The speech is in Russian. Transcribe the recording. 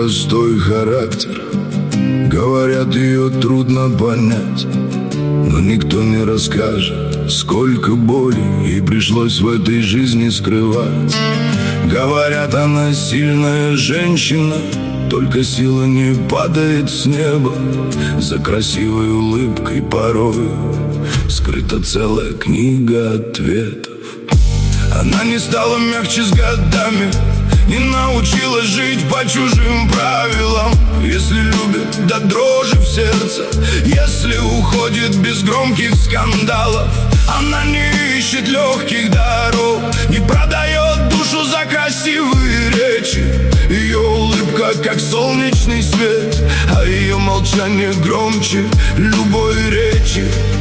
непростой характер. Говорят, ее трудно понять, но никто не расскажет, сколько боли ей пришлось в этой жизни скрывать. Говорят, она сильная женщина, только сила не падает с неба. За красивой улыбкой порою скрыта целая книга ответов. Она не стала мягче с годами, не научилась жить по чужим правилам. Если любит до дрожи в сердце, если уходит без громких скандалов, она не ищет легких дорог, не продает душу за красивые речи. Ее улыбка как солнечный свет, а ее молчание громче любой речи.